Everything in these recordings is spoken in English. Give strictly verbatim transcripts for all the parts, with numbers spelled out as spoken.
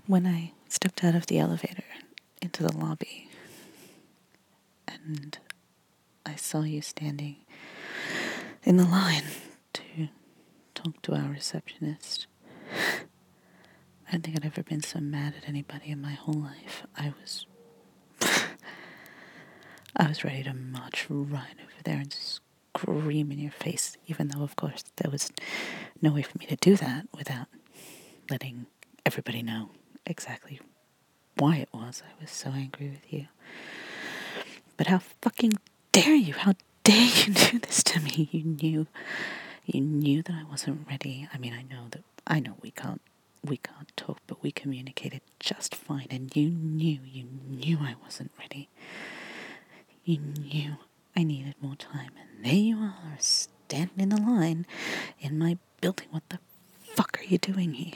When I stepped out of the elevator into the lobby and I saw you standing in the line to talk to our receptionist, I don't think I'd ever been so mad at anybody in my whole life. I was I was ready to march right over there and scream in your face, even though, of course, there was no way for me to do that without letting everybody know exactly why it was I was so angry with you. But how fucking dare you? How dare you do this to me? You knew, you knew that I wasn't ready. I mean, I know that, I know we can't, we can't talk, but we communicated just fine. And you knew, you knew I wasn't ready. You knew I needed more time. And there you are, standing in the line in my building. What the fuck are you doing here?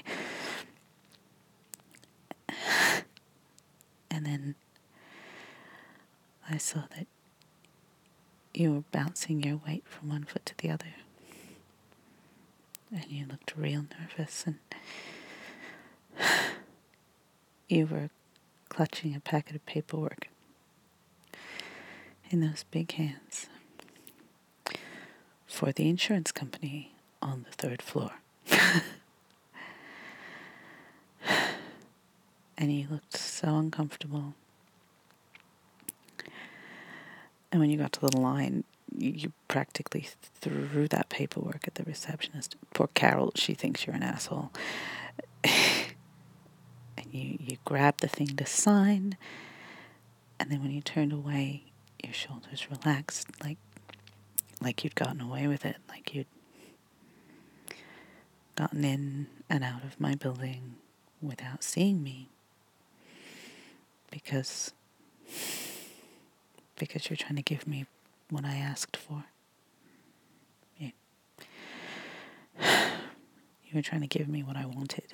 And then I saw that you were bouncing your weight from one foot to the other. And you looked real nervous, and you were clutching a packet of paperwork in those big hands for the insurance company on the third floor. And you looked so uncomfortable. And when you got to the line, you, you practically threw that paperwork at the receptionist. Poor Carol, she thinks you're an asshole. And you, you grabbed the thing to sign, and then when you turned away, your shoulders relaxed, like like you'd gotten away with it, like you'd gotten in and out of my building without seeing me. Because because you're trying to give me what I asked for. You, you were trying to give me what I wanted.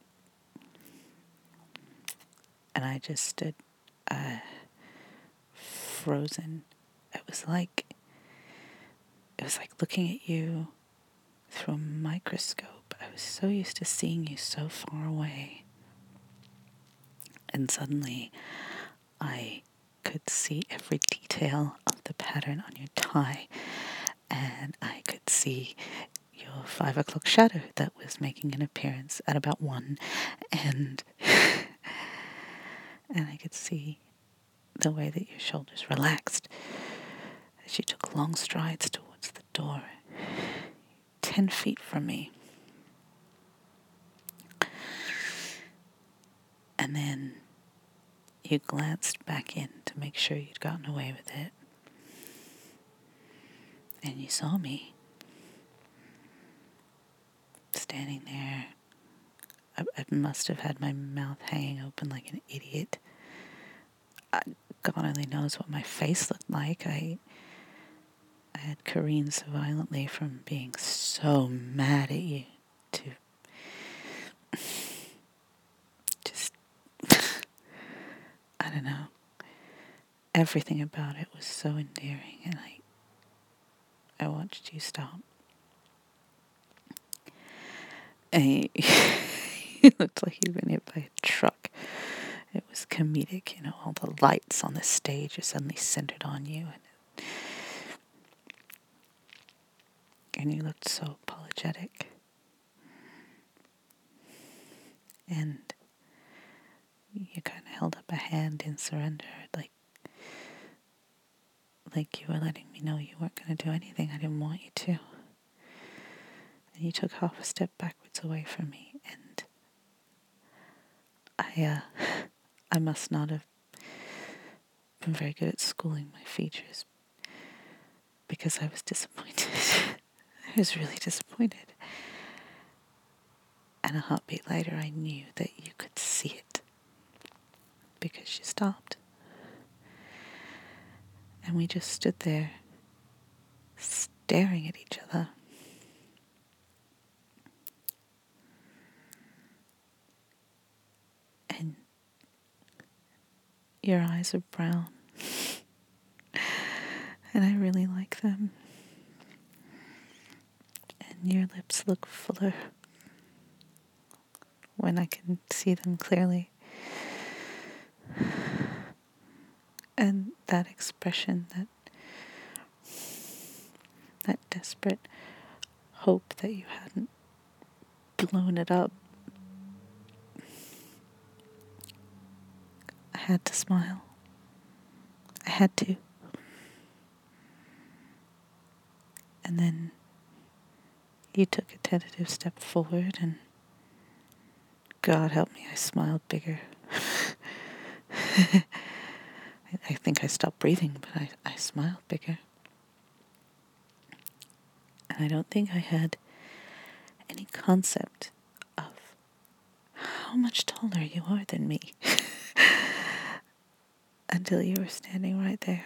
And I just stood uh, frozen. It was like it was like looking at you through a microscope. I was so used to seeing you so far away. And suddenly I could see every detail of the pattern on your tie. And I could see your five o'clock shadow that was making an appearance at about one. And and I could see the way that your shoulders relaxed as you took long strides towards the door, ten feet from me. And then you glanced back in to make sure you'd gotten away with it. And you saw me standing there. I, I must have had my mouth hanging open like an idiot. I, God only knows what my face looked like. I I had careened so violently from being so mad at you to just, I don't know. Everything about it was so endearing, and I I watched you stop. And you, you looked like you'd been hit by a truck. It was comedic, you know, all the lights on the stage are suddenly centered on you, and and you looked so apologetic. And you kind of held up a hand in surrender, like like you were letting me know you weren't going to do anything I didn't want you to. And you took half a step backwards away from me, and I, uh, I must not have been very good at schooling my features, because I was disappointed. I was really disappointed. And a heartbeat later, I knew that you could see it, because you stopped. And we just stood there, staring at each other. And your eyes are brown. And I really like them. And your lips look fuller, when I can see them clearly. And that expression, that that desperate hope that you hadn't blown it up, I had to smile. I had to. And then you took a tentative step forward, and God help me, I smiled bigger. I, I think I stopped breathing, but I, I smiled bigger. And I don't think I had any concept of how much taller you are than me until you were standing right there.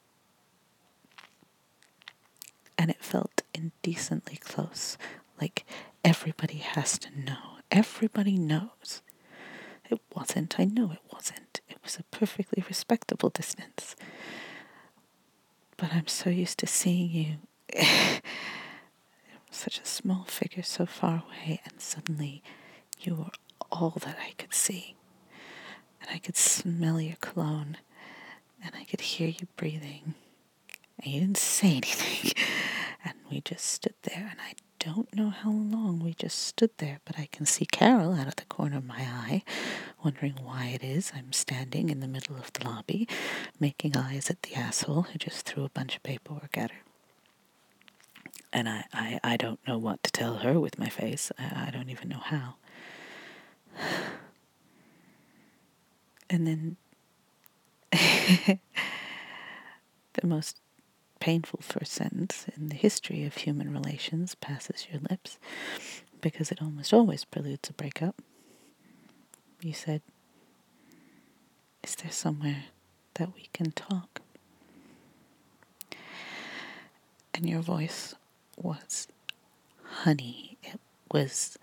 And it felt indecently close, like everybody has to know. Everybody knows. It wasn't. I know it wasn't. It was a perfectly respectable distance. But I'm so used to seeing you, such a small figure so far away, and suddenly you were all that I could see. And I could smell your cologne, and I could hear you breathing. And you didn't say anything. And we just stood there, and I don't know how long we just stood there, but I can see Carol out of the corner of my eye, wondering why it is I'm standing in the middle of the lobby, making eyes at the asshole who just threw a bunch of paperwork at her. And I, I, I don't know what to tell her with my face. I, I don't even know how. And then the most painful first sentence in the history of human relations passes your lips, because it almost always preludes a breakup. You said, "Is there somewhere that we can talk?" And your voice was honey. It was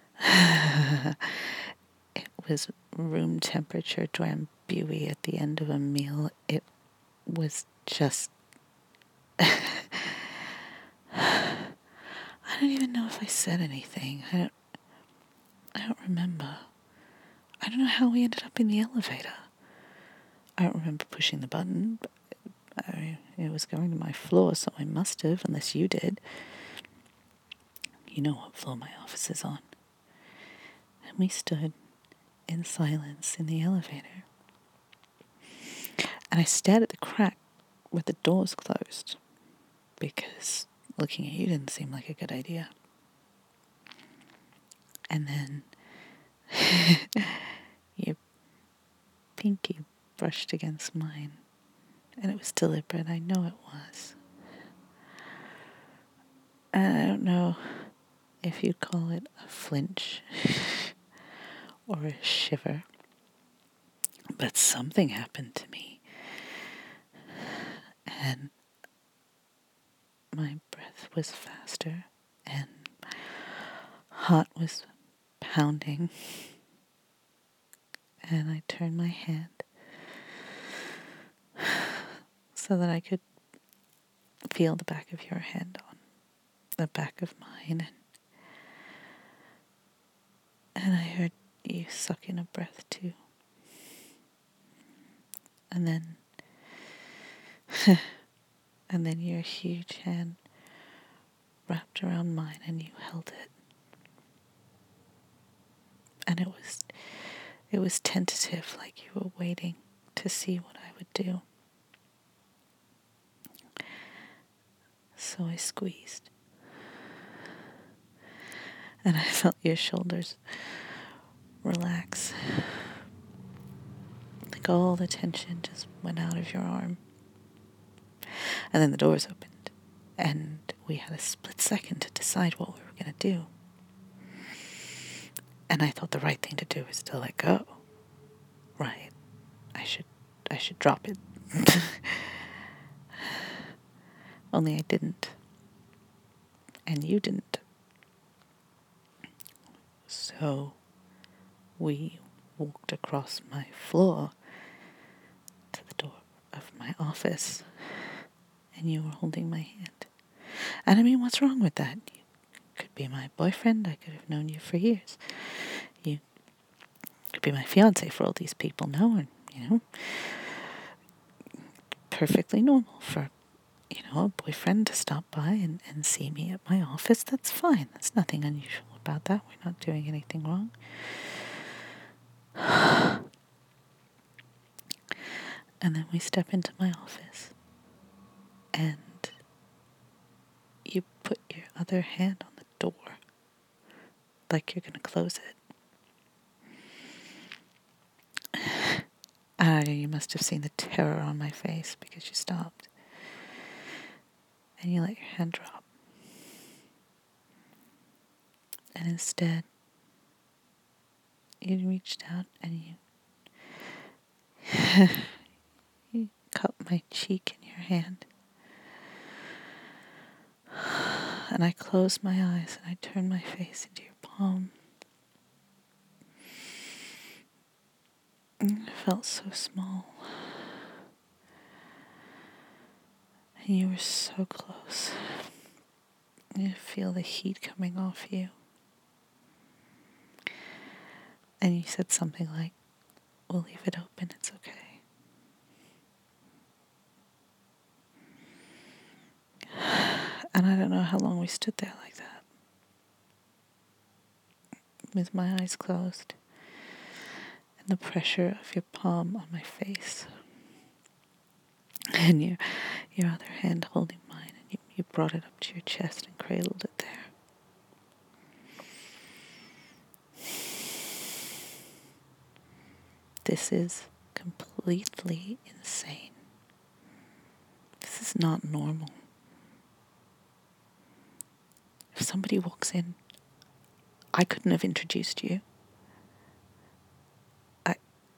it was room temperature drambuie at the end of a meal. It was just I don't even know if I said anything. I don't I don't remember. I don't know how we ended up in the elevator. I don't remember pushing the button, but I, it was going to my floor, so I must have, unless you did. You know what floor my office is on. And we stood in silence in the elevator. And I stared at the crack where the doors closed, because looking at you didn't seem like a good idea. And then your pinky brushed against mine. And it was deliberate. I know it was. And I don't know if you'd call it a flinch or a shiver, but something happened to me. And my breath was faster, and my heart was pounding. And I turned my hand so that I could feel the back of your hand on the back of mine. And, and I heard you suck in a breath too. And then, and then your huge hand wrapped around mine and you held it. And it was, it was tentative, like you were waiting to see what I would do. So I squeezed. And I felt your shoulders relax. Like all the tension just went out of your arm. And then the doors opened. And we had a split second to decide what we were going to do. And I thought the right thing to do was to let go. Right. I should, I should drop it. Only I didn't. And you didn't. So we walked across my floor to the door of my office, and you were holding my hand. And I mean, what's wrong with that? You could be my boyfriend. I could have known you for years. You could be my fiance for all these people know, and, you know, perfectly normal for, you know, a boyfriend to stop by and, and see me at my office. That's fine. There's nothing unusual about that. We're not doing anything wrong. And then we step into my office, and you put your other hand on the door, like you're going to close it. Ah, you must have seen the terror on my face because you stopped. And you let your hand drop. And instead, you reached out and you, you cupped my cheek in your hand. And I closed my eyes and I turned my face into your palm. And I felt so small. And you were so close. You feel the heat coming off you. And you said something like, "We'll leave it open, it's okay." And I don't know how long we stood there like that, with my eyes closed, and the pressure of your palm on my face, and your your other hand holding mine, and you, you brought it up to your chest and cradled it there. This is completely insane. This is not normal. If somebody walks in, I couldn't have introduced you. I...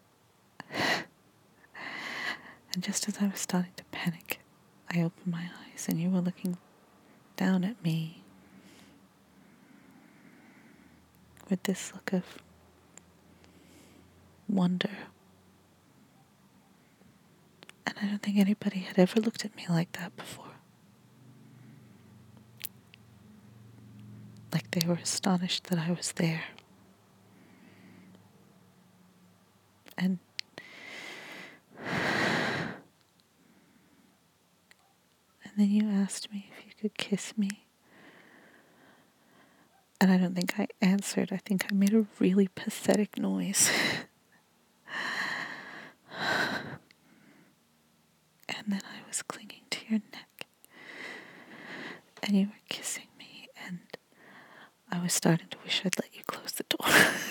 And just as I was starting to panic, I opened my eyes and you were looking down at me with this look of wonder. And I don't think anybody had ever looked at me like that before. Like they were astonished that I was there. And and then you asked me if you could kiss me. And I don't think I answered. I think I made a really pathetic noise. And then I was clinging to your neck. And you were kissing me. And I was starting to wish I'd let you close the door.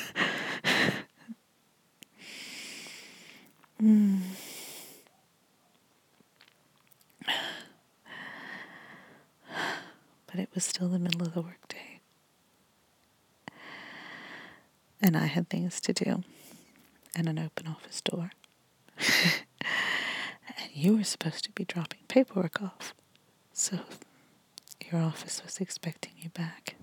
mm. But it was still the middle of the workday. And I had things to do. And an open office door. And you were supposed to be dropping paperwork off. So your office was expecting you back.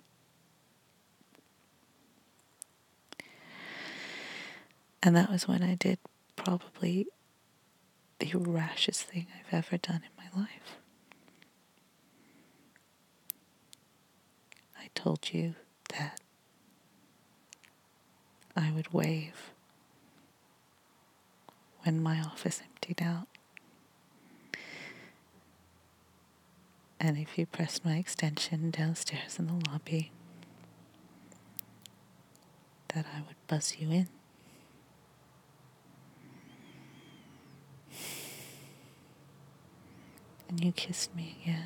And that was when I did probably the rashest thing I've ever done in my life. I told you that I would wave when my office emptied out. And if you pressed my extension downstairs in the lobby, that I would buzz you in. And you kissed me again.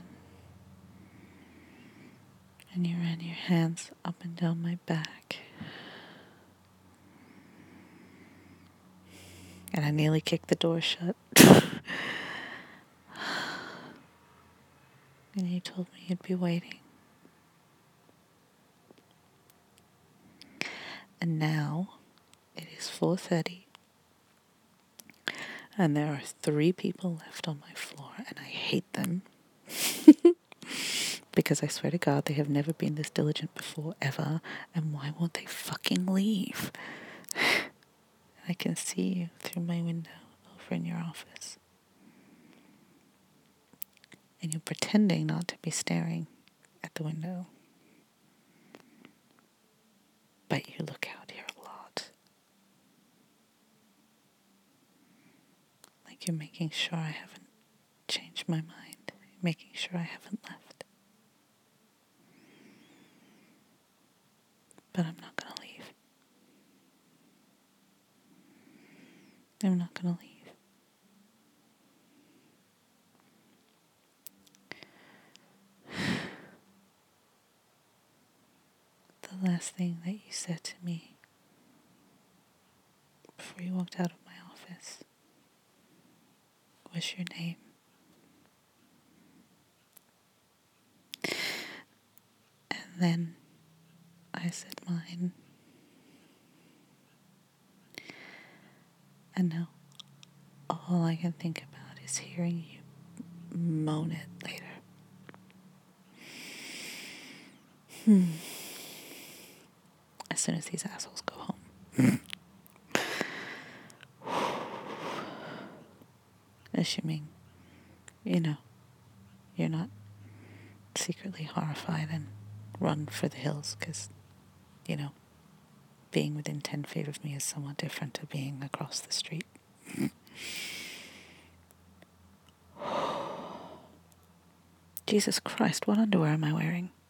And you ran your hands up and down my back. And I nearly kicked the door shut. And you told me you'd be waiting. And now it is four thirty. And there are three people left on my floor, and I hate them. Because I swear to God, they have never been this diligent before, ever. And why won't they fucking leave? I can see you through my window over in your office. And you're pretending not to be staring at the window. But you look out here a lot. You're making sure I haven't changed my mind. You're making sure I haven't left. But I'm not going to leave. I'm not going to leave. The last thing that you said to me before you walked out of my office was your name. And then I said mine. And now all I can think about is hearing you moan it later. Hmm. As soon as these assholes go home. Assuming, you know, you're not secretly horrified and run for the hills because, you know, being within ten feet of me is somewhat different to being across the street. Jesus Christ, what underwear am I wearing?